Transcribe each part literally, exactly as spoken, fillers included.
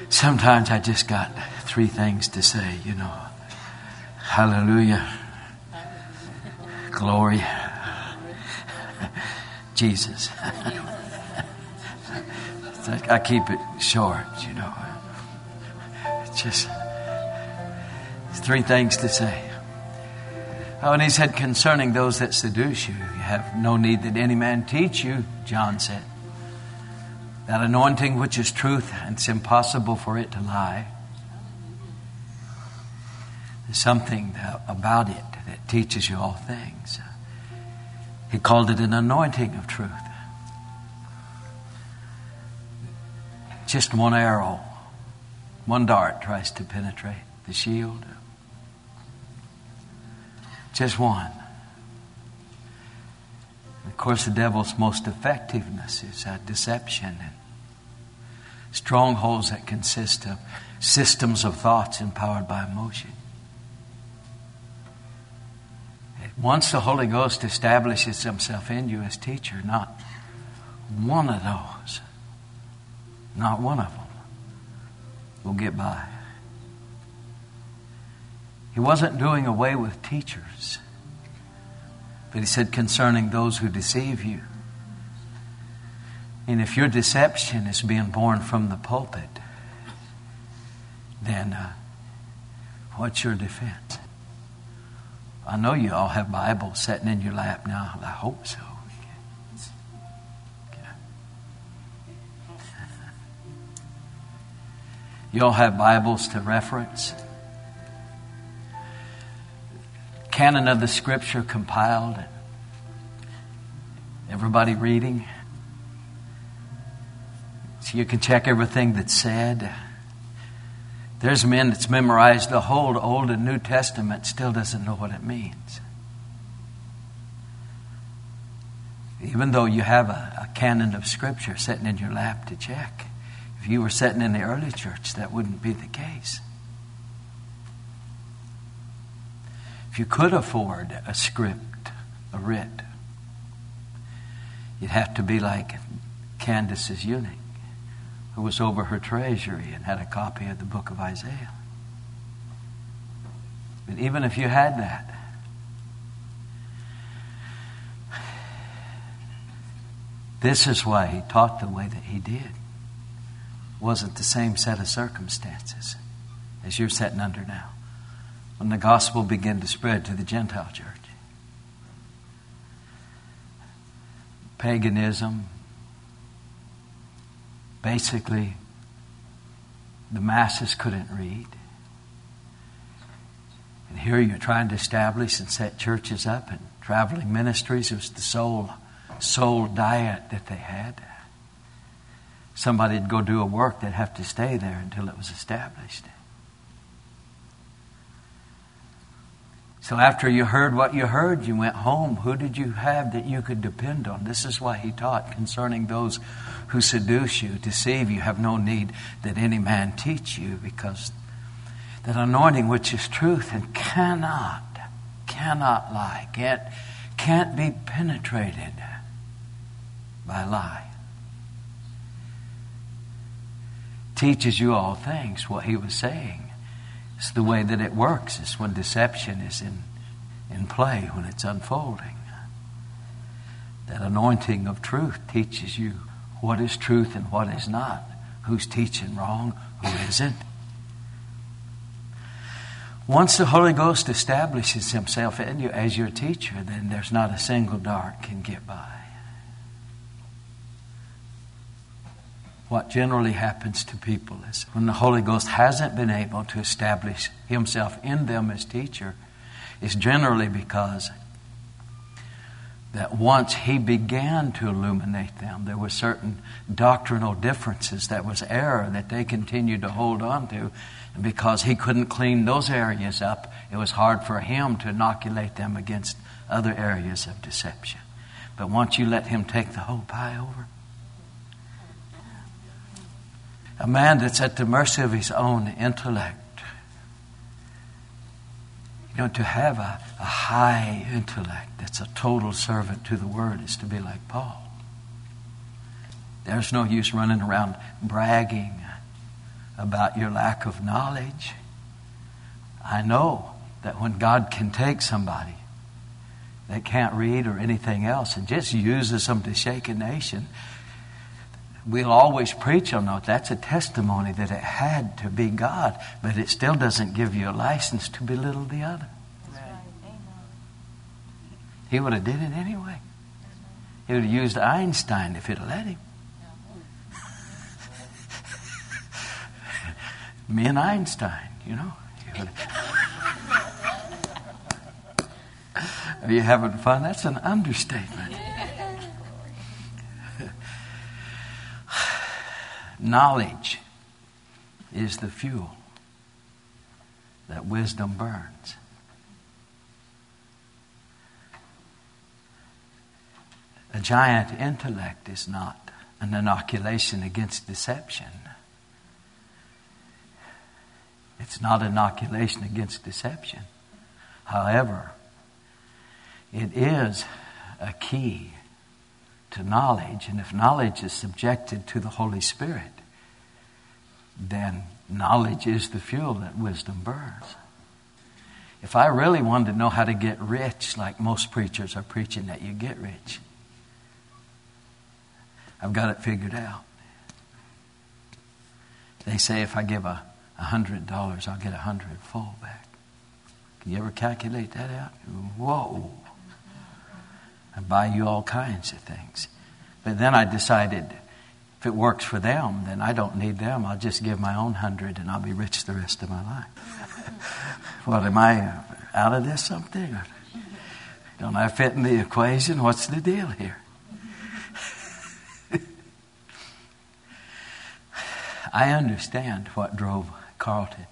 Sometimes I just got three things to say, you know. Hallelujah. Glory. Jesus. I keep it short, you know. It's just three things to say. Oh, and he said, concerning those that seduce you, you have no need that any man teach you, John said. That anointing which is truth, and it's impossible for it to lie. There's something about it that teaches you all things. He called it an anointing of truth. Just one arrow, one dart tries to penetrate the shield. Just one. Of course, the devil's most effectiveness is uh, deception and strongholds that consist of systems of thoughts empowered by emotion. Once the Holy Ghost establishes himself in you as teacher, not one of those, not one of them will get by. He wasn't doing away with teachers. But he said, concerning those who deceive you. And if your deception is being born from the pulpit, then uh, what's your defense? I know you all have Bibles sitting in your lap now. I hope so. You all have Bibles to reference. Canon of the Scripture compiled. Everybody reading. So you can check everything that's said. There's men that's memorized the whole Old and New Testament, still doesn't know what it means. Even though you have a, a canon of Scripture sitting in your lap to check. If you were sitting in the early church, that wouldn't be the case. If you could afford a script, a writ, you'd have to be like Candace's eunuch, who was over her treasury and had a copy of the book of Isaiah. But even if you had that, this is why he taught the way that he did. It wasn't the same set of circumstances as you're sitting under now. When the gospel began to spread to the Gentile church. Paganism, basically, the masses couldn't read. And here you're trying to establish and set churches up and traveling ministries. It was the sole, sole diet that they had. Somebody'd go do a work, they'd have to stay there until it was established. So after you heard what you heard, you went home. Who did you have that you could depend on? This is why he taught concerning those who seduce you, deceive you. Have no need that any man teach you, because that anointing which is truth and cannot, cannot lie, can't, can't be penetrated by lie. Teaches you all things. What he was saying. It's the way that it works. It's when deception is in, in play, when it's unfolding. That anointing of truth teaches you what is truth and what is not. Who's teaching wrong, who isn't. Once the Holy Ghost establishes himself in you as your teacher, then there's not a single dart can get by. What generally happens to people is when the Holy Ghost hasn't been able to establish himself in them as teacher, is generally because that once he began to illuminate them, there were certain doctrinal differences, that was error that they continued to hold on to. And because he couldn't clean those areas up, it was hard for him to inoculate them against other areas of deception. But once you let him take the whole pie over, a man that's at the mercy of his own intellect. You know, to have a, a high intellect that's a total servant to the Word is to be like Paul. There's no use running around bragging about your lack of knowledge. I know that when God can take somebody that can't read or anything else and just uses them to shake a nation, we'll always preach on that. That's a testimony that it had to be God, but it still doesn't give you a license to belittle the other. He would have did it anyway. He would have used Einstein if he'd have let him. Me and Einstein, you know. Are you having fun? That's an understatement. Knowledge is the fuel that wisdom burns. A giant intellect is not an inoculation against deception. It's not inoculation against deception. However, it is a key to knowledge. And if knowledge is subjected to the Holy Spirit, then knowledge is the fuel that wisdom burns. If I really wanted to know how to get rich, like most preachers are preaching that you get rich, I've got it figured out. They say if I give a a hundred dollars, I'll get a hundred full back. Can you ever calculate that out? Whoa. I buy you all kinds of things. But then I decided if it works for them, then I don't need them. I'll just give my own hundred and I'll be rich the rest of my life. What, am I out of this something? Don't I fit in the equation? What's the deal here? I understand what drove Carlton.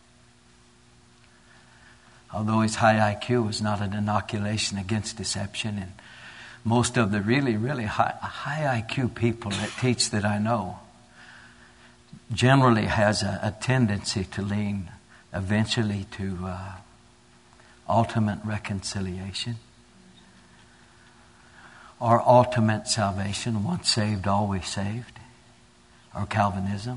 Although his high I Q was not an inoculation against deception, and most of the really, really high, high I Q people that teach that I know generally has a, a tendency to lean eventually to uh, ultimate reconciliation or ultimate salvation, once saved, always saved, or Calvinism,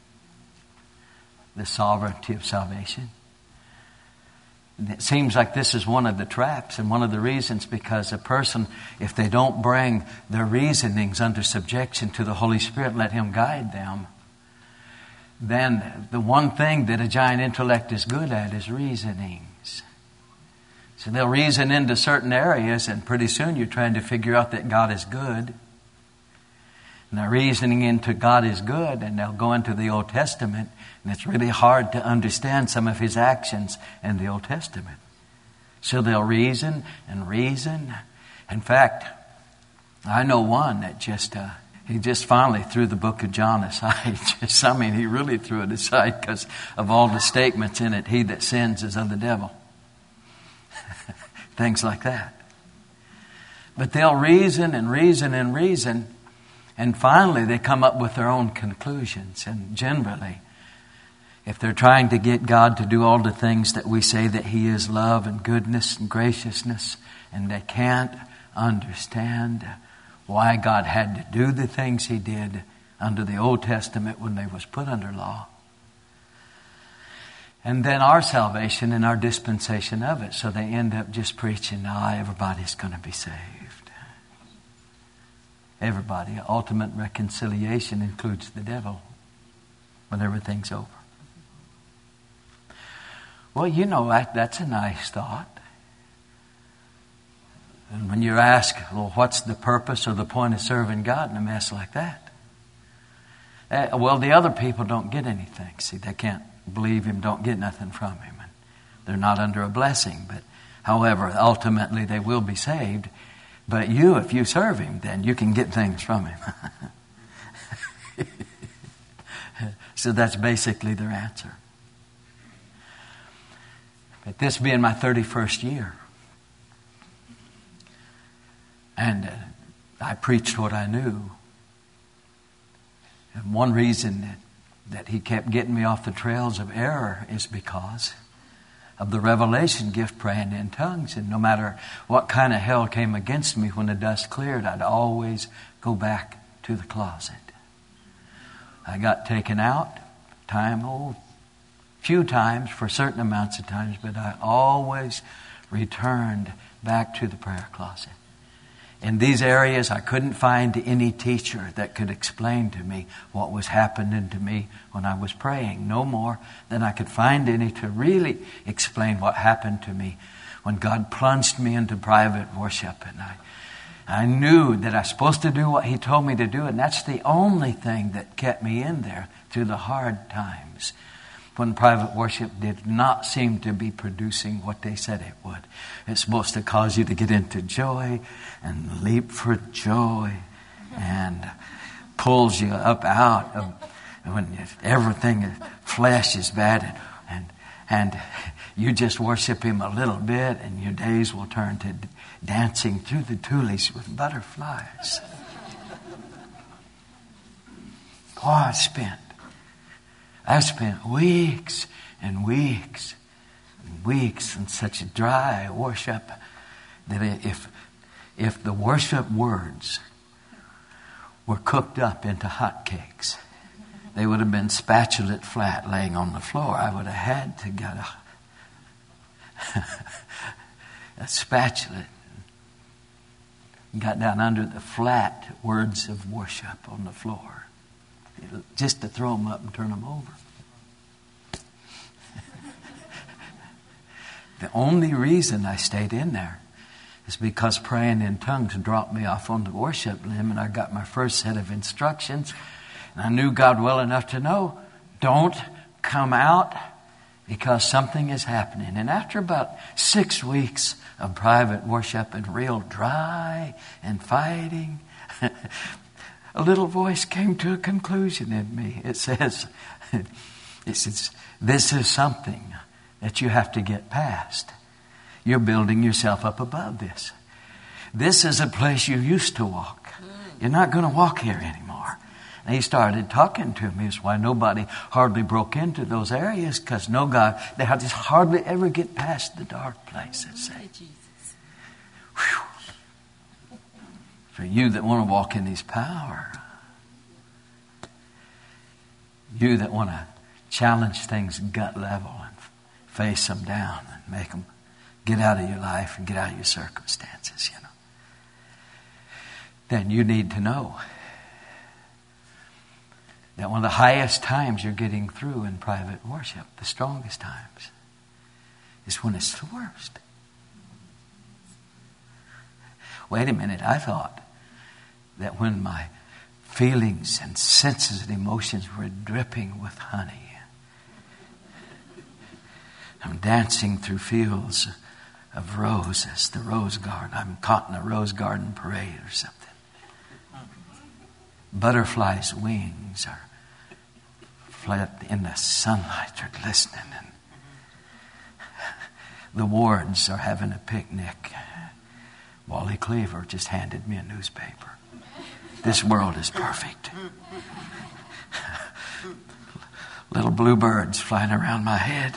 the sovereignty of salvation. And it seems like this is one of the traps and one of the reasons, because a person, if they don't bring their reasonings under subjection to the Holy Spirit, let Him guide them, then the one thing that a giant intellect is good at is reasonings. So they'll reason into certain areas, and pretty soon you're trying to figure out that God is good. And they're reasoning into God is good, and they'll go into the Old Testament, and it's really hard to understand some of His actions in the Old Testament. So they'll reason and reason. In fact, I know one that just, uh, he just finally threw the book of John aside. Just, I mean, he really threw it aside because of all the statements in it. He that sins is of the devil. Things like that. But they'll reason and reason and reason, and finally they come up with their own conclusions. And generally, if they're trying to get God to do all the things that we say that He is, love and goodness and graciousness, and they can't understand why God had to do the things He did under the Old Testament when they was put under law, and then our salvation and our dispensation of it. So they end up just preaching, "Ah, everybody's going to be saved." Everybody. Ultimate reconciliation includes the devil when everything's over. Well, you know, that, that's a nice thought. And when you're asked, well, what's the purpose or the point of serving God in a mess like that? Uh, well, the other people don't get anything. See, they can't believe Him, don't get nothing from Him. And they're not under a blessing. But however, ultimately they will be saved. But you, if you serve Him, then you can get things from Him. So that's basically their answer. But this being my thirty-first year, and uh, I preached what I knew. And one reason that, that He kept getting me off the trails of error is because of the revelation gift, praying in tongues. And no matter what kind of hell came against me, when the dust cleared, I'd always go back to the closet. I got taken out. time, oh, few times, for certain amounts of times, but I always returned back to the prayer closet. In these areas, I couldn't find any teacher that could explain to me what was happening to me when I was praying. No more than I could find any to really explain what happened to me when God plunged me into private worship. And I, I knew that I was supposed to do what He told me to do, and that's the only thing that kept me in there through the hard times, when private worship did not seem to be producing what they said it would. It's supposed to cause you to get into joy and leap for joy, and pulls you up out of when everything, flesh is bad, and and you just worship Him a little bit, and your days will turn to dancing through the tulies with butterflies. Oh, I spent I spent weeks and weeks and weeks in such a dry worship that if if the worship words were cooked up into hotcakes, they would have been spatulate flat laying on the floor. I would have had to get a, a spatula and got down under the flat words of worship on the floor, just to throw them up and turn them over. The only reason I stayed in there is because praying in tongues dropped me off on the worship limb, and I got my first set of instructions. And I knew God well enough to know, don't come out because something is happening. And after about six weeks of private worship and real dry and fighting, a little voice came to a conclusion in me. It says, it says, this is something that you have to get past. You're building yourself up above this. This is a place you used to walk. You're not going to walk here anymore. And he started talking to me. That's why nobody hardly broke into those areas, because no God, they had just hardly ever get past the dark places. Whew. For you that want to walk in His power, you that want to challenge things gut level and face them down and make them get out of your life and get out of your circumstances, you know, then you need to know that one of the highest times you're getting through in private worship, the strongest times, is when it's the worst. Wait a minute, I thought that when my feelings and senses and emotions were dripping with honey, I'm dancing through fields of roses, the rose garden. I'm caught in a rose garden parade or something. Butterflies' wings are flat in the sunlight, are glistening, and the wards are having a picnic. Wally Cleaver just handed me a newspaper. This world is perfect. Little bluebirds flying around my head.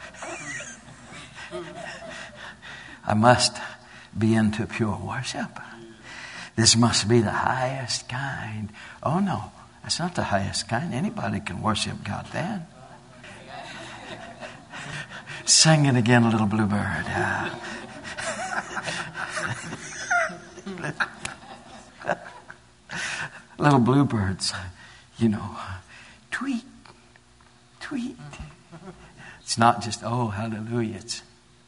I must be into pure worship. This must be the highest kind. Oh no, that's not the highest kind. Anybody can worship God then. Sing it again, little bluebird. Uh, little bluebirds, you know, tweet, tweet. It's not just, oh, hallelujah. It's,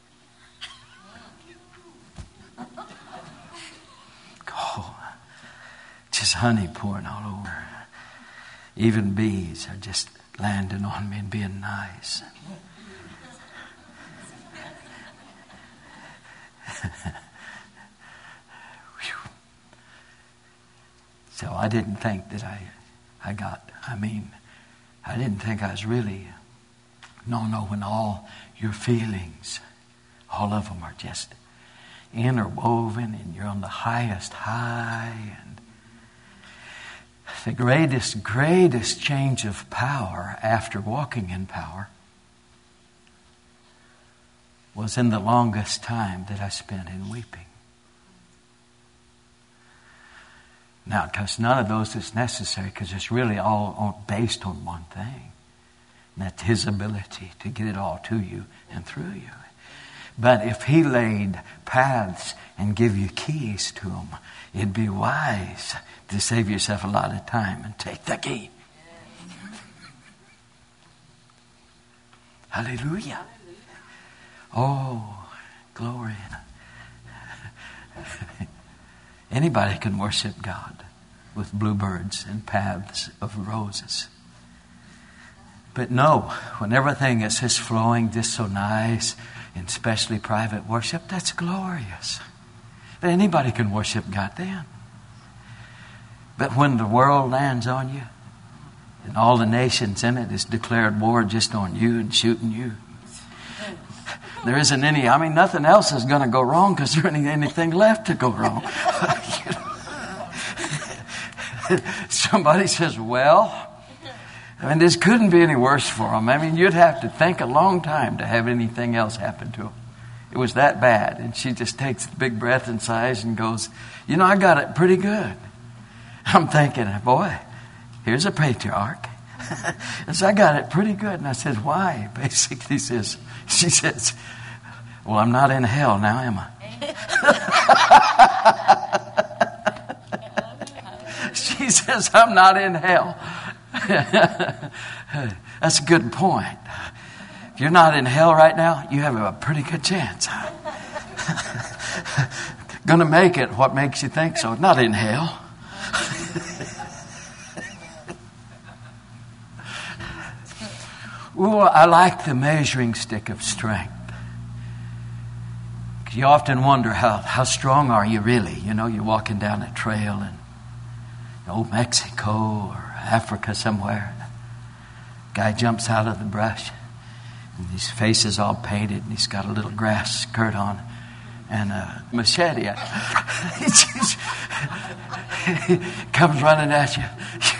oh, just honey pouring all over. Even bees are just landing on me and being nice. So I didn't think that I, I got, I mean, I didn't think I was really, no, no, when all your feelings, all of them are just interwoven and you're on the highest high, and the greatest, greatest change of power after walking in power was in the longest time that I spent in weeping. Now, because none of those is necessary, because it's really all based on one thing. That's His ability to get it all to you and through you. But if He laid paths and give you keys to them, it'd be wise to save yourself a lot of time and take the key. Hallelujah. Oh, glory. Anybody can worship God with bluebirds and paths of roses. But no, when everything is just flowing just so nice, and especially private worship, that's glorious. But anybody can worship God then. But when the world lands on you, and all the nations in it is declared war just on you and shooting you, there isn't any, I mean, nothing else is going to go wrong because there isn't anything left to go wrong. Somebody says, well, I mean, this couldn't be any worse for them. I mean, you'd have to think a long time to have anything else happen to them. It was that bad. And she just takes a big breath and sighs and goes, you know, I got it pretty good. I'm thinking, boy, here's a patriarch. And so I got it pretty good. And I said, why? Basically, says, she says, well, I'm not in hell now, am I? She says, I'm not in hell. That's a good point. If you're not in hell right now, you have a pretty good chance. Gonna make it. What makes you think so? Not in hell. Ooh, I like the measuring stick of strength. You often wonder how, how strong are you really? You know, you're walking down a trail in old Mexico or Africa somewhere. Guy jumps out of the brush and his face is all painted and he's got a little grass skirt on and a machete. He just he comes running at you.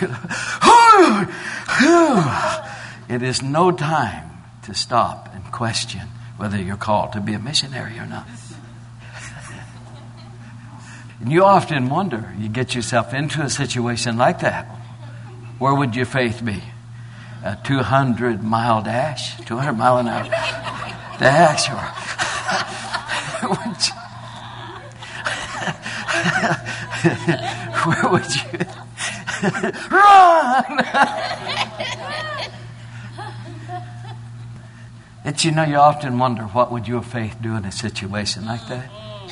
It is no time to stop and question whether you're called to be a missionary or not. And you often wonder, you get yourself into a situation like that, where would your faith be? A two hundred mile dash? two hundred mile an hour dash? Or where would you run? But you know, you often wonder, what would your faith do in a situation like that?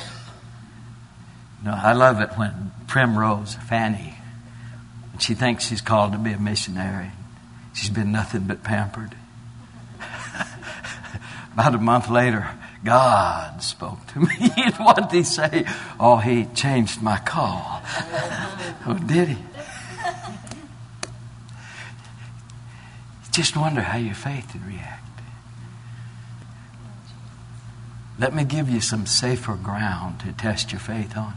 No, I love it when Primrose, Fanny, she thinks she's called to be a missionary. She's been nothing but pampered. About a month later, God spoke to me. And what did He say? Oh, He changed my call. Oh, did He? Just wonder how your faith would react. Let me give you some safer ground to test your faith on.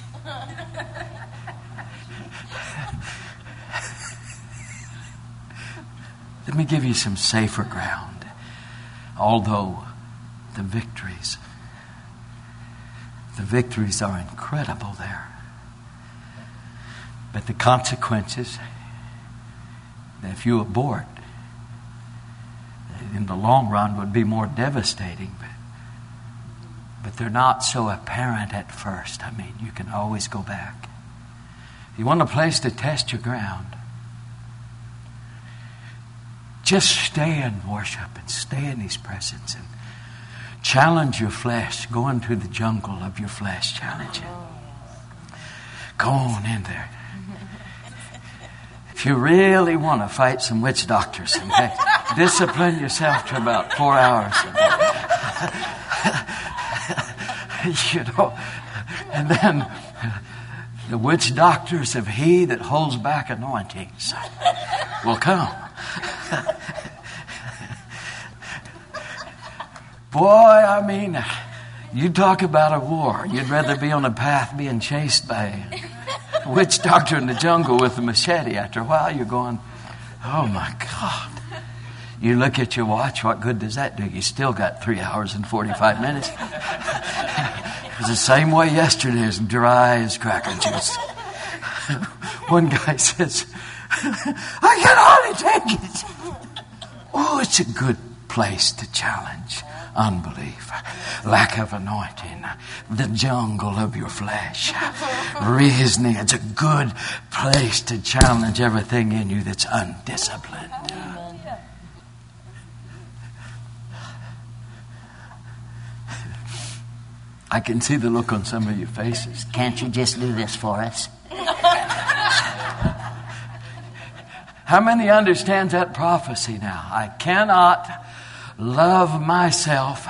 Let me give you some safer ground. Although the victories, the victories are incredible there. But the consequences, if you abort, in the long run would be more devastating. But, but they're not so apparent at first. I mean, you can always go back. If you want a place to test your ground, just stay in worship and stay in His presence and challenge your flesh. Go into the jungle of your flesh. Challenge it. Go on in there. If you really want to fight some witch doctors, okay, discipline yourself to about four hours. You know, and then the witch doctors of he that holds back anointings will come. Boy, I mean, you talk about a war. You'd rather be on a path being chased by a witch doctor in the jungle with a machete. After a while, you're going, oh my God. You look at your watch, what good does that do? You still got three hours and forty-five minutes. It was the same way yesterday, as dry as cracker juice. One guy says, I can hardly take it. Oh, it's a good place to challenge unbelief, lack of anointing, the jungle of your flesh, reasoning. It's a good place to challenge everything in you that's undisciplined. I can see the look on some of your faces. Can't you just do this for us? How many understands that prophecy now? I cannot love myself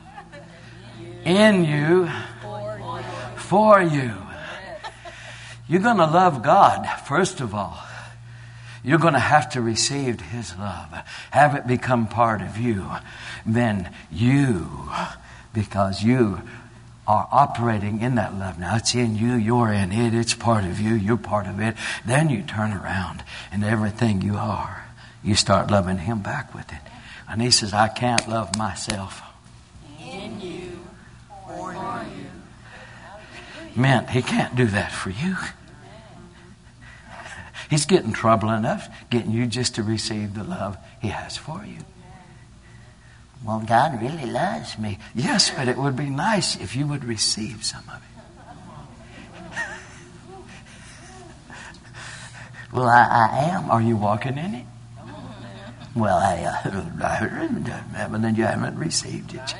in you, for you. You're going to love God, first of all. You're going to have to receive His love. Have it become part of you. Then you, because you are operating in that love. Now it's in you, you're in it, it's part of you, you're part of it. Then you turn around and everything you are, you start loving Him back with it. And He says, I can't love myself In you, for you. Meant He can't do that for you. He's getting trouble enough getting you just to receive the love He has for you. Well, God really loves me. Yes, but it would be nice if you would receive some of it. Well, I, I am. Are you walking in it? Well, I, uh, I heard that, but then you haven't received it.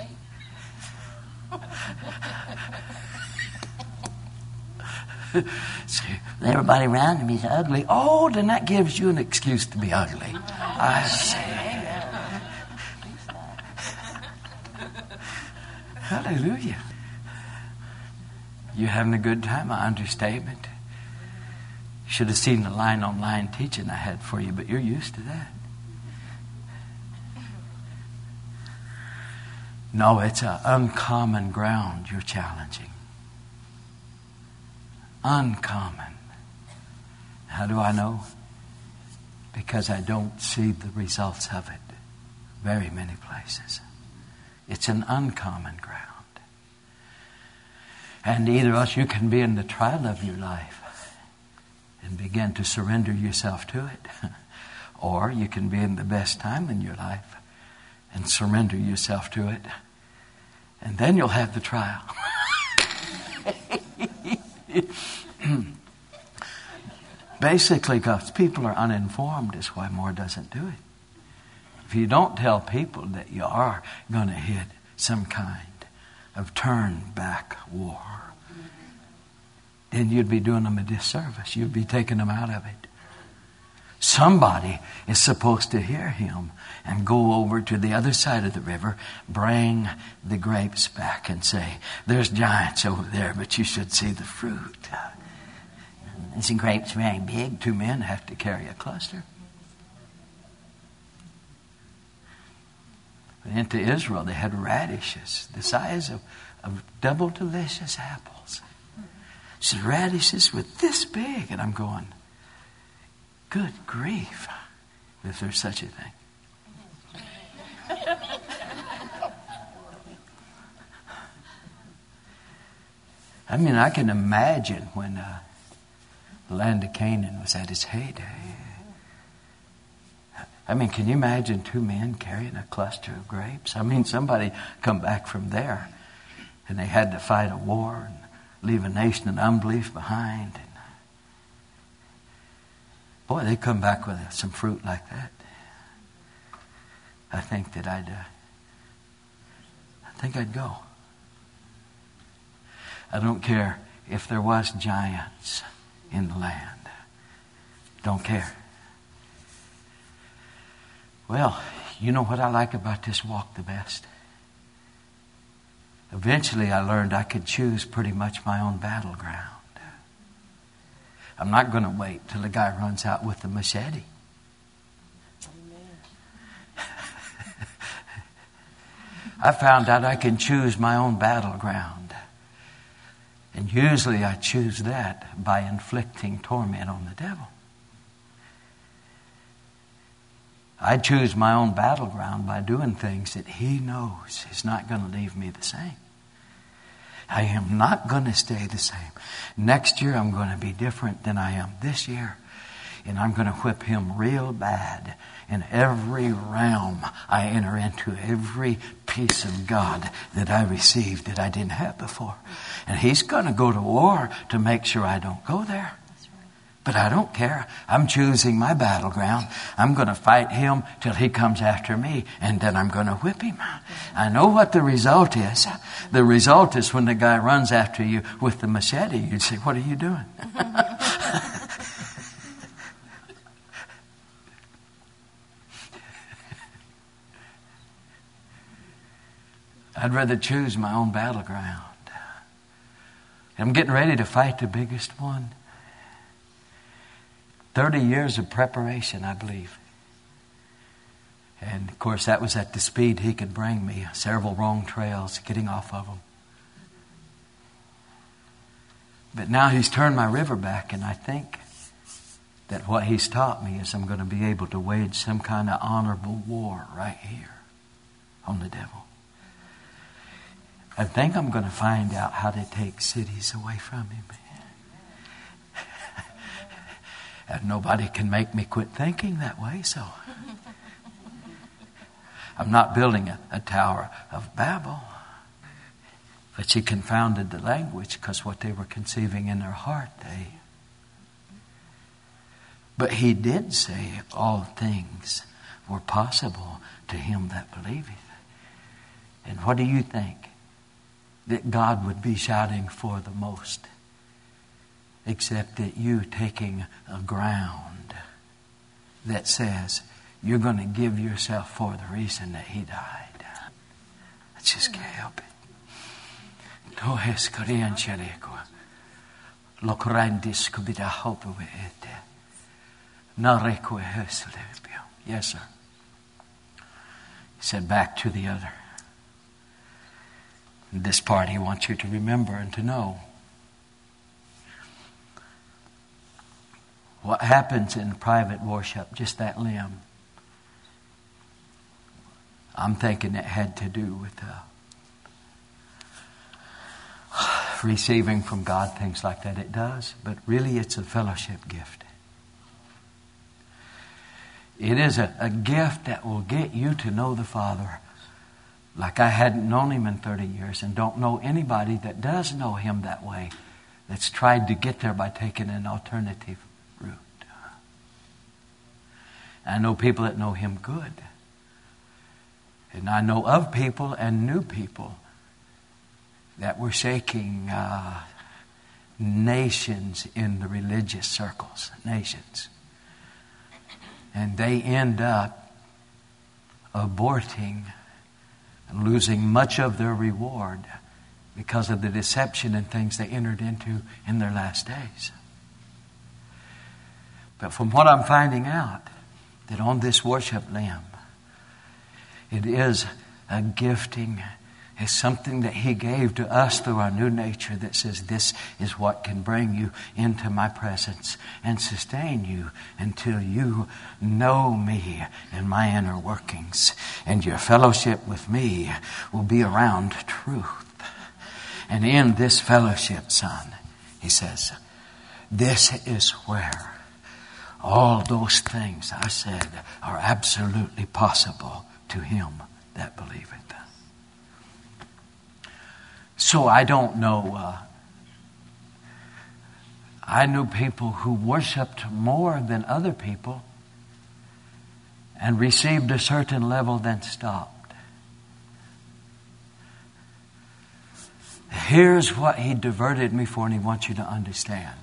See, everybody around me is ugly. oh, then that gives you an excuse to be ugly. I see. Hallelujah. You having a good time? My understatement. Should have seen the line on line teaching I had for you, but you're used to that. No, it's an uncommon ground you're challenging. Uncommon. How do I know? Because I don't see the results of it very many places. It's an uncommon ground. And either else you can be in the trial of your life and begin to surrender yourself to it. Or you can be in the best time in your life and surrender yourself to it. And then you'll have the trial. Basically, because people are uninformed is why more doesn't do it. If you don't tell people that you are going to hit some kind of turn back war, then you'd be doing them a disservice. You'd be taking them out of it. Somebody is supposed to hear Him and go over to the other side of the river, bring the grapes back and say, there's giants over there, but you should see the fruit. Is the grapes very big? Two men have to carry a cluster. Into Israel, they had radishes the size of, of double delicious apples. So radishes were this big, and I'm going, good grief, if there's such a thing. I mean, I can imagine when uh, the land of Canaan was at its heyday. I mean, can you imagine two men carrying a cluster of grapes? I mean, somebody come back from there and they had to fight a war and leave a nation in unbelief behind. And boy, they come back with some fruit like that. I think that I'd, uh, I think I'd go. I don't care if there was giants in the land. Don't care. Well, you know what I like about this walk the best? Eventually I learned I could choose pretty much my own battleground. I'm not going to wait till the guy runs out with the machete. I found out I can choose my own battleground. And usually I choose that by inflicting torment on the devil. I choose my own battleground by doing things that He knows is not going to leave me the same. I am not going to stay the same. Next year I'm going to be different than I am this year. and I'm going to whip him real bad. In every realm I enter into, every piece of God that I received that I didn't have before. And he's going to go to war to make sure I don't go there. But I don't care. I'm choosing my battleground. I'm going to fight him till he comes after me, and then I'm going to whip him. I know what the result is. The result is when the guy runs after you with the machete, you say, what are you doing? I'd rather choose my own battleground. I'm getting ready to fight the biggest one. Thirty years of preparation, I believe. And of course, that was at the speed he could bring me. Several wrong trails, getting off of them. But now he's turned my river back, and I think that what he's taught me is I'm going to be able to wage some kind of honorable war right here on the devil. I think I'm going to find out how to take cities away from him. And nobody can make me quit thinking that way, so I'm not building a, a tower of Babel. But she confounded the language because what they were conceiving in their heart, they... But he did say all things were possible to him that believeth. And what do you think that God would be shouting for the most? Except that you taking a ground that says you're going to give yourself for the reason that he died. I just can't help it. Yes, sir. He said, back to the other. This part he wants you to remember and to know. What happens in private worship, just that limb, I'm thinking it had to do with uh, receiving from God, things like that. It does, but really it's a fellowship gift. It is a, a gift that will get you to know the Father like I hadn't known him in thirty years and don't know anybody that does know him that way, that's tried to get there by taking an alternative route. I know people that know him good. And I know of people and new people that were shaking uh, nations in the religious circles. Nations. And they end up aborting and losing much of their reward because of the deception and things they entered into in their last days. But from what I'm finding out, that on this worship limb, it is a gifting. It's something that he gave to us through our new nature that says this is what can bring you into my presence and sustain you until you know me and my inner workings. And your fellowship with me will be around truth. And in this fellowship, son, he says, this is where all those things I said are absolutely possible to him that believeth. So I don't know. Uh, I knew people who worshipped more than other people and received a certain level, then stopped. Here's what he diverted me for, and he wants you to understand.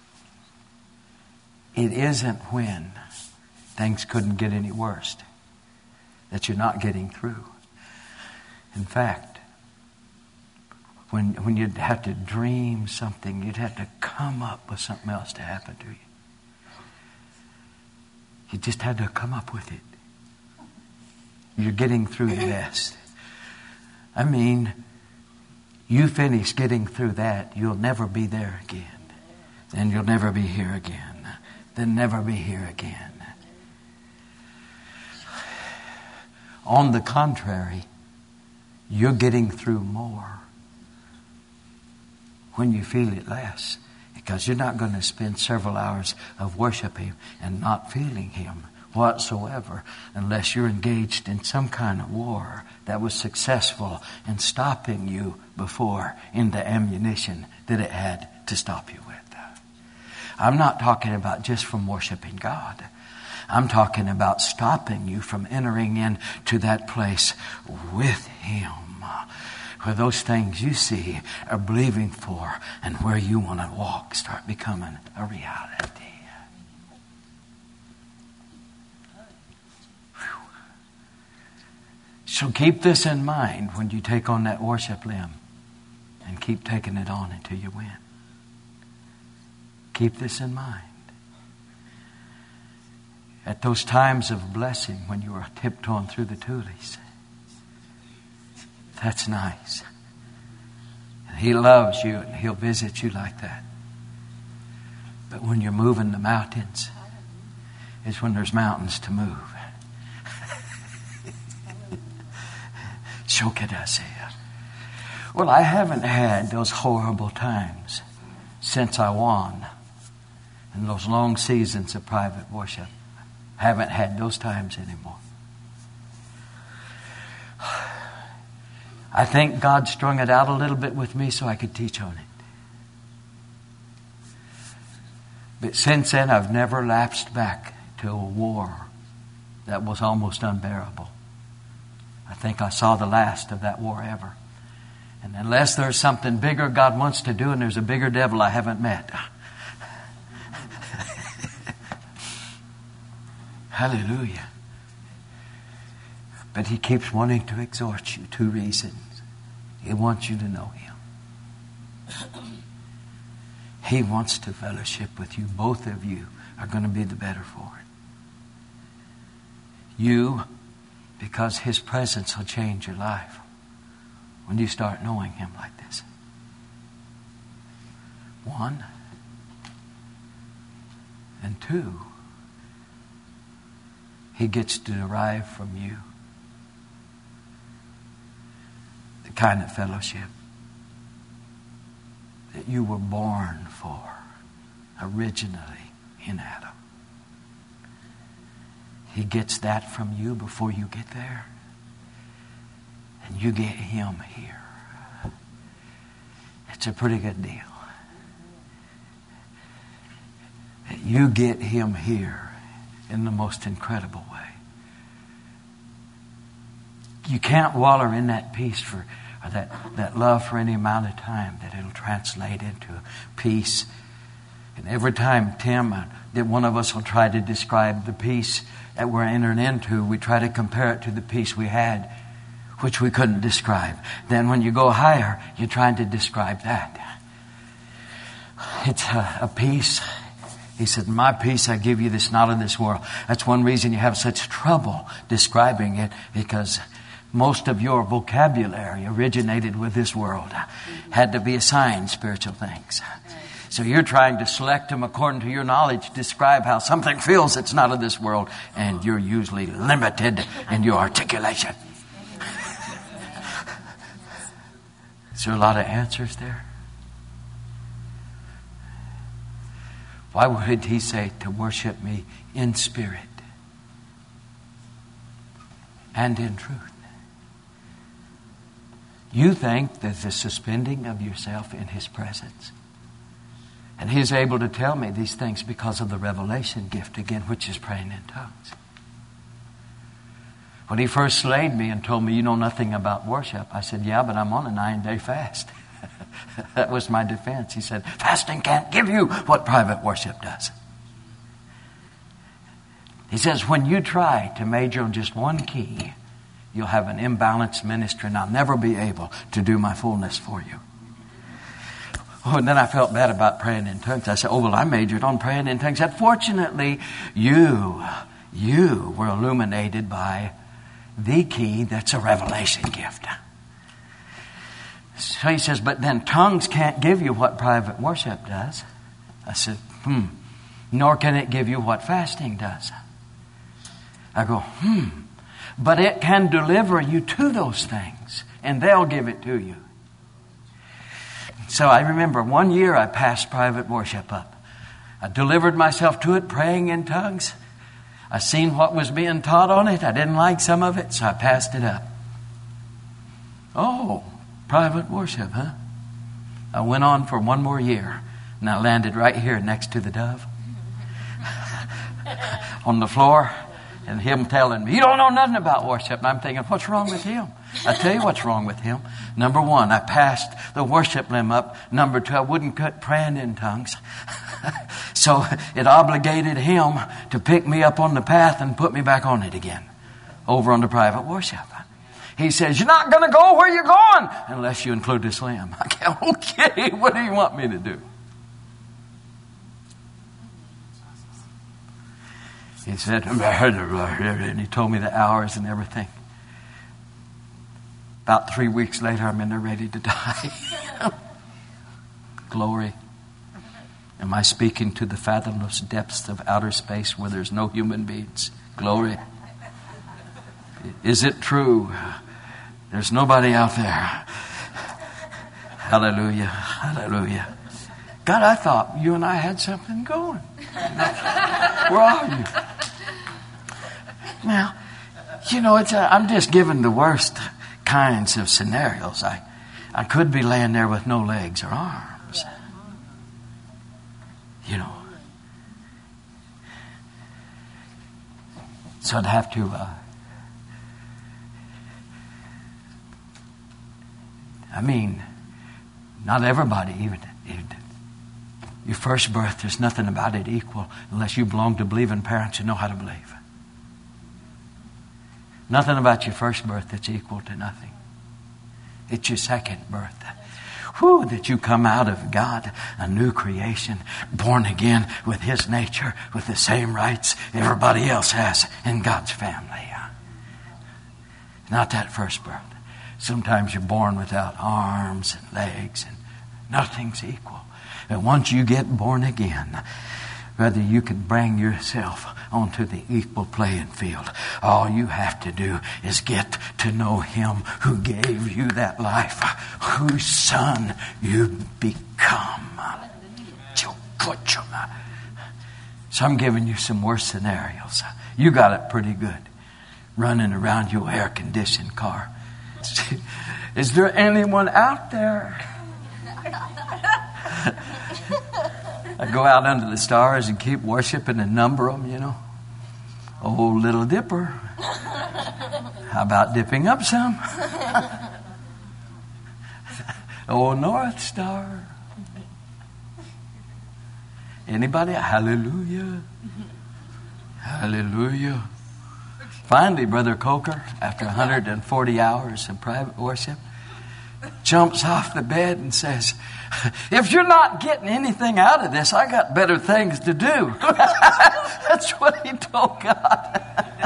It isn't when things couldn't get any worse that you're not getting through. In fact, when when you'd have to dream something, you'd have to come up with something else to happen to you. You just had to come up with it. You're getting through the best. I mean, you finish getting through that, you'll never be there again. Then you'll never be here again. Then never be here again. On the contrary, you're getting through more when you feel it less Because you're not going to spend several hours of worshiping and not feeling Him whatsoever unless you're engaged in some kind of war that was successful in stopping you before in the ammunition that it had to stop you with. I'm not talking about just from worshiping God. I'm talking about stopping you from entering into that place with Him, where those things you see are believing for and where you want to walk start becoming a reality. Whew. So keep this in mind when you take on that worship limb, and keep taking it on until you win. Keep this in mind. At those times of blessing when you are tiptoeing through the tulies, that's nice. And He loves you and He'll visit you like that. But when you're moving the mountains, is when there's mountains to move. Shokadasaya. Well, I haven't had those horrible times since I won. And those long seasons of private worship. Haven't had those times anymore. I think God strung it out a little bit with me so I could teach on it. But since then, I've never lapsed back to a war that was almost unbearable. I think I saw the last of that war ever. And unless there's something bigger God wants to do and there's a bigger devil I haven't met. Hallelujah. But He keeps wanting to exhort you. Two reasons. He wants you to know Him. He wants to fellowship with you. Both of you are going to be the better for it. You, because His presence will change your life when you start knowing Him like this. One. And two, He gets to derive from you the kind of fellowship that you were born for originally in Adam. He gets that from you before you get there. And you get Him here. It's a pretty good deal. You get Him here in the most incredible way. You can't waller in that peace for, or that, that love for any amount of time that it'll translate into peace. And every time Tim, uh, that one of us will try to describe the peace that we're entering into, we try to compare it to the peace we had, which we couldn't describe. Then when you go higher, you're trying to describe that. It's a, a peace. He said, my peace I give you, this not of this world. That's one reason you have such trouble describing it, because most of your vocabulary originated with this world. Had to be assigned spiritual things. So you're trying to select them according to your knowledge, describe how something feels that's not of this world, and you're usually limited in your articulation. Is there a lot of answers there? Why would He say to worship me in spirit and in truth? You think that the suspending of yourself in His presence. And He's able to tell me these things because of the revelation gift again, which is praying in tongues. When He first slayed me and told me, you know nothing about worship, I said, yeah, but I'm on a nine-day fast. That was my defense. He said, fasting can't give you what private worship does. He says, when you try to major on just one key, you'll have an imbalanced ministry and I'll never be able to do my fullness for you. Oh, and then I felt bad about praying in tongues. I said, oh, well, I majored on praying in tongues. And fortunately, you, you were illuminated by the key that's a revelation gift. So he says, but then tongues can't give you what private worship does. I said, hmm. Nor can it give you what fasting does. I go, hmm. But it can deliver you to those things. And they'll give it to you. So I remember one year I passed private worship up. I delivered myself to it, praying in tongues. I seen what was being taught on it. I didn't like some of it, so I passed it up. Oh, private worship, huh? I went on for one more year, and I landed right here next to the dove on the floor, and him telling me, you don't know nothing about worship. And I'm thinking, what's wrong with him? I tell you what's wrong with him. Number one, I passed the worship limb up. Number two, I wouldn't quit praying in tongues. So it obligated him to pick me up on the path and put me back on it again, over on the private worship. He says, you're not going to go where you're going unless you include this limb. I go, okay, what do you want me to do? He said, and he told me the hours and everything. About three weeks later, I'm in there ready to die. Glory. Am I speaking to the fathomless depths of outer space where there's no human beings? Glory. Is it true? There's nobody out there. Hallelujah. Hallelujah. God, I thought you and I had something going. Where are you? Now, you know, it's a, I'm just giving the worst kinds of scenarios. I, I could be laying there with no legs or arms. You know. So I'd have to... Uh, I mean, not everybody even... even your first birth, there's nothing about it equal unless you belong to believing parents who know how to believe. Nothing about your first birth that's equal to nothing. It's your second birth. Whew, that you come out of God, a new creation, born again with His nature, with the same rights everybody else has in God's family. Not that first birth. Sometimes you're born without arms and legs and nothing's equal. But once you get born again, whether you can bring yourself onto the equal playing field, all you have to do is get to know Him who gave you that life, whose son you become. So I'm giving you some worse scenarios. You got it pretty good, running around your air-conditioned car. Is there anyone out there? I go out under the stars and keep worshiping and number them, you know. Oh, Little Dipper. How about dipping up some? Oh, North Star. Anybody? Hallelujah. Hallelujah. Finally, Brother Coker, after one hundred forty hours of private worship, jumps off the bed and says, if you're not getting anything out of this, I got better things to do. That's what he told God.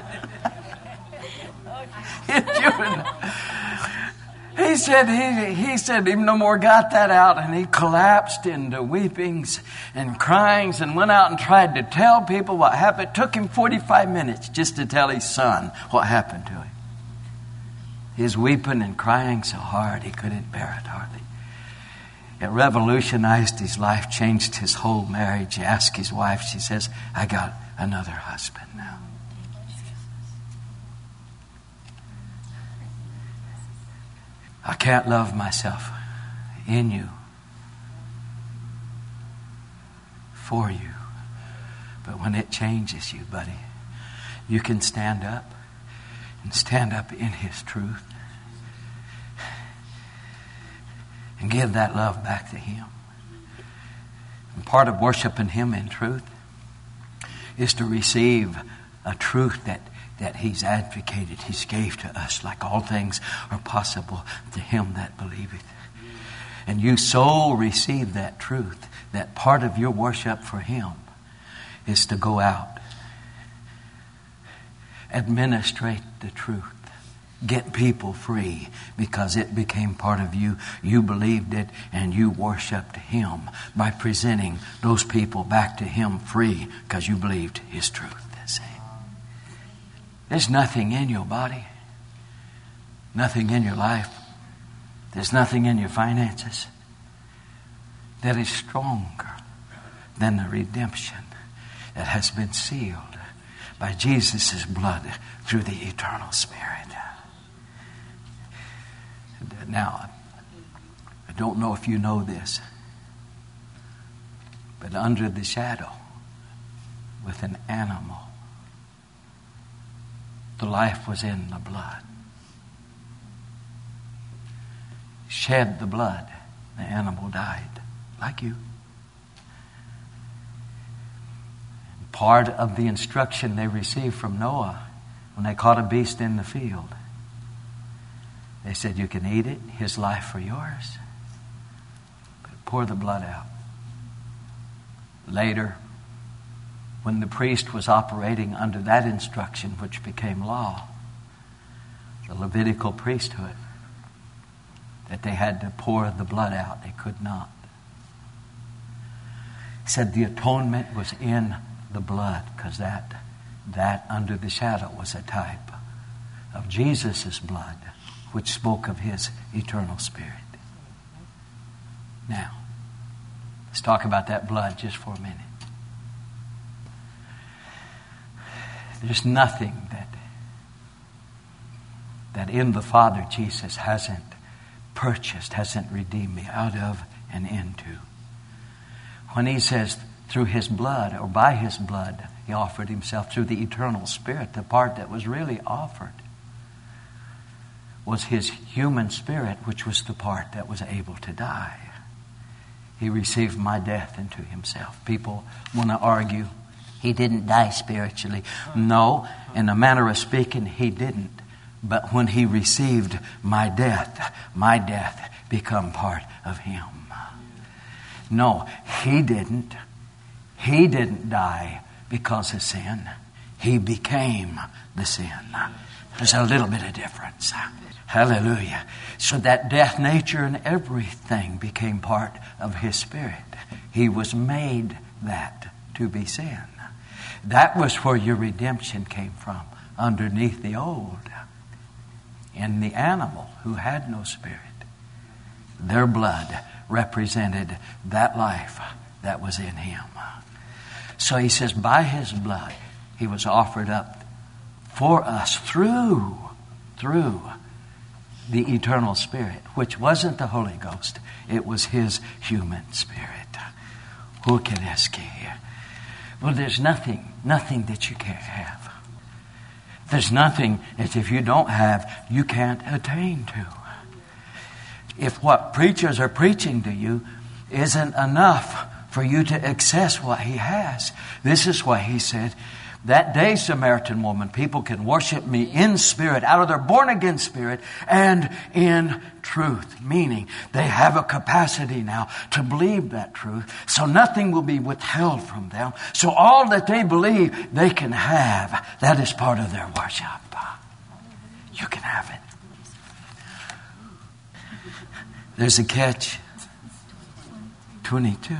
He said he, he said he no more got that out, and he collapsed into weepings and cryings and went out and tried to tell people what happened. It took him forty-five minutes just to tell his son what happened to him. He was weeping and crying so hard he couldn't bear it hardly. It revolutionized his life, changed his whole marriage. He asked his wife, she says, I got another husband now. I can't love myself in you, for you. But when it changes you, buddy, you can stand up and stand up in His truth and give that love back to Him. And part of worshiping Him in truth is to receive a truth that, that He's advocated, He's gave to us, like all things are possible to him that believeth. And you so receive that truth that part of your worship for Him is to go out, administrate the truth, get people free because it became part of you. You believed it and you worshiped Him by presenting those people back to Him free because you believed His truth. There's nothing in your body, nothing in your life. There's nothing in your finances. that is stronger than the redemption that has been sealed by Jesus' blood through the eternal Spirit. Now, I don't know if you know this, but under the shadow with an animal, the life was in the blood. Shed the blood, the animal died, like you. Part of the instruction they received from Noah when they caught a beast in the field, they said, you can eat it, his life for yours, but pour the blood out. Later, when the priest was operating under that instruction, which became law, the Levitical priesthood, that they had to pour the blood out, they could not. He said the atonement was in the blood, because that, that under the shadow was a type of Jesus' blood, which spoke of his eternal Spirit. Now, let's talk about that blood just for a minute. There's nothing that, that in the Father Jesus hasn't purchased, hasn't redeemed me out of and into. When he says through his blood, or by his blood, he offered himself through the eternal Spirit, the part that was really offered was his human spirit, which was the part that was able to die. He received my death into himself. People want to argue he didn't die spiritually. No, in a manner of speaking, he didn't. But when he received my death, my death become part of him. No, he didn't. He didn't die because of sin. He became the sin. There's a little bit of difference. Hallelujah. So that death nature and everything became part of his Spirit. He was made that to be sin. That was where your redemption came from, underneath the old. In the animal who had no spirit, their blood represented that life that was in him. So he says, by his blood, he was offered up for us through, through the eternal Spirit, which wasn't the Holy Ghost. It was his human spirit. Who can ask you? Well, there's nothing, nothing that you can't have. There's nothing that if you don't have, you can't attain to. If what preachers are preaching to you isn't enough for you to access what he has, this is why he said, that day, Samaritan woman, people can worship me in spirit, out of their born-again spirit, and in truth. Meaning, they have a capacity now to believe that truth, so nothing will be withheld from them. So all that they believe, they can have. That is part of their worship. You can have it. There's a catch. twenty-two.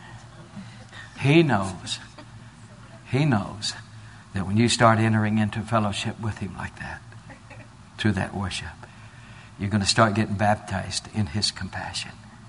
He knows. He knows that when you start entering into fellowship with him like that, through that worship, you're going to start getting baptized in his compassion.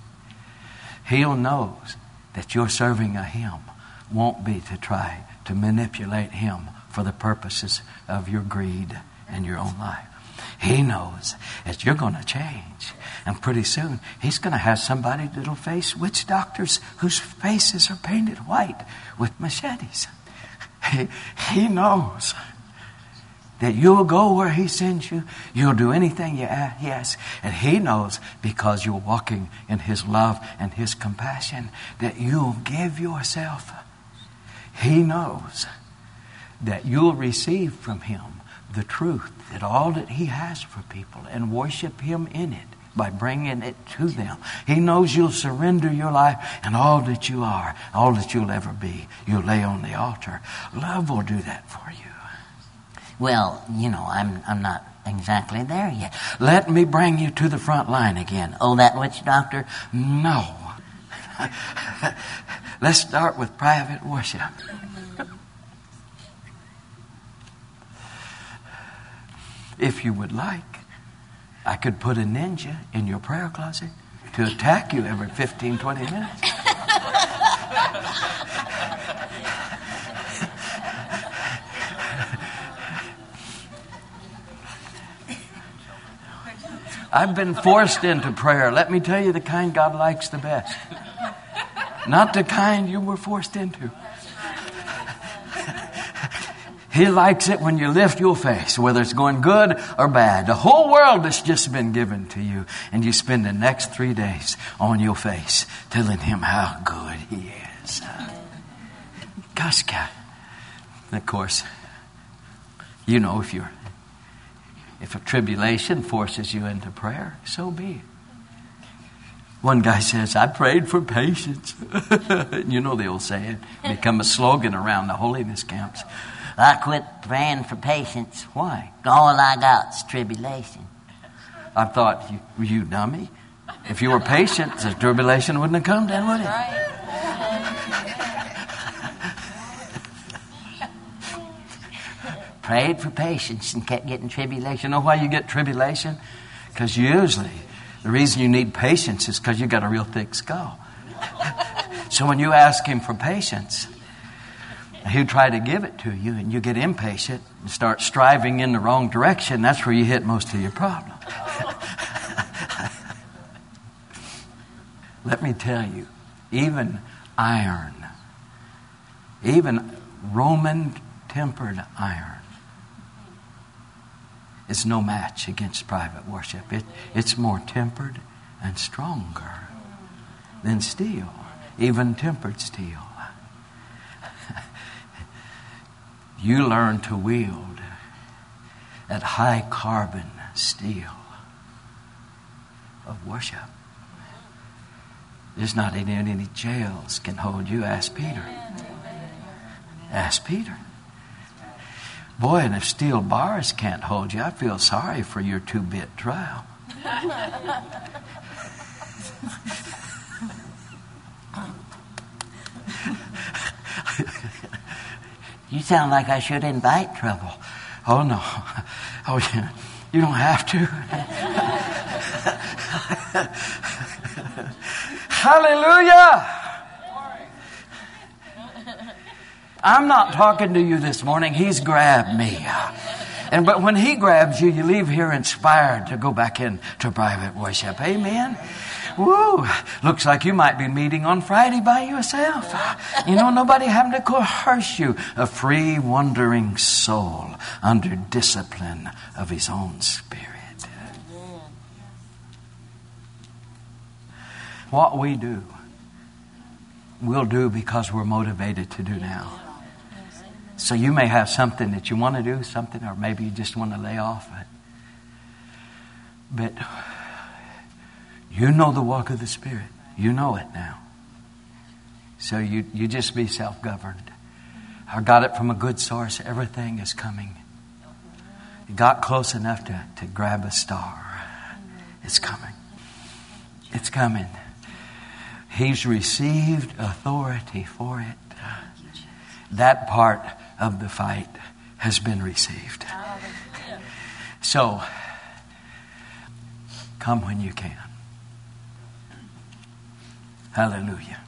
He knows that your serving of him won't be to try to manipulate him for the purposes of your greed and your own life. He knows that you're going to change. And pretty soon, he's going to have somebody that'll face witch doctors whose faces are painted white with machetes. He, he knows that you'll go where he sends you. You'll do anything you ask, he asks. And he knows, because you're walking in his love and his compassion, that you'll give yourself. He knows that you'll receive from him the truth, that all that he has for people, and worship him in it by bringing it to them. He knows you'll surrender your life, and all that you are, all that you'll ever be, you'll lay on the altar. Love will do that for you. Well, you know, I'm I'm not exactly there yet. Let me bring you to the front line again. Oh, that witch doctor? No. Let's start with private worship. If you would like, I could put a ninja in your prayer closet to attack you every fifteen, twenty minutes. I've been forced into prayer. Let me tell you, the kind God likes the best. Not the kind you were forced into. He likes it when you lift your face, whether it's going good or bad. The whole world has just been given to you. And you spend the next three days on your face telling Him how good He is. Gosh, God. And of course, you know, if you're If a tribulation forces you into prayer, so be it. One guy says, I prayed for patience. You know the old saying, become a slogan around the holiness camps. I quit praying for patience. Why? All I got's tribulation. I thought, you, were you dummy? If you were patient, the tribulation wouldn't have come then, would it? Right. Prayed for patience and kept getting tribulation. You know why you get tribulation? Because usually the reason you need patience is because you got a real thick skull. So when you ask Him for patience, He'll try to give it to you, and you get impatient and start striving in the wrong direction. That's where you hit most of your problem. Let me tell you, even iron, even Roman tempered iron, is no match against private worship. It, it's more tempered and stronger than steel, even tempered steel. You learn to wield that high carbon steel of worship. There's not any, any jails can hold you. Ask Peter. Ask Peter. Boy, and if steel bars can't hold you, I feel sorry for your two-bit trial. You sound like I should invite trouble. Oh, no. Oh, yeah. You don't have to. Hallelujah! I'm not talking to you this morning. He's grabbed me. And but when He grabs you, you leave here inspired to go back into private worship. Amen? Woo! Looks like you might be meeting on Friday by yourself. You know, nobody having to coerce you. A free, wandering soul under discipline of His own Spirit. What we do, we'll do because we're motivated to do now. So you may have something that you want to do, something, or maybe you just want to lay off it. But you know the walk of the Spirit. You know it now. So you, you just be self-governed. I got it from a good source. Everything is coming. You got close enough to, to grab a star. It's coming. It's coming. He's received authority for it. That part of the fight has been received. So, come when you can. Hallelujah.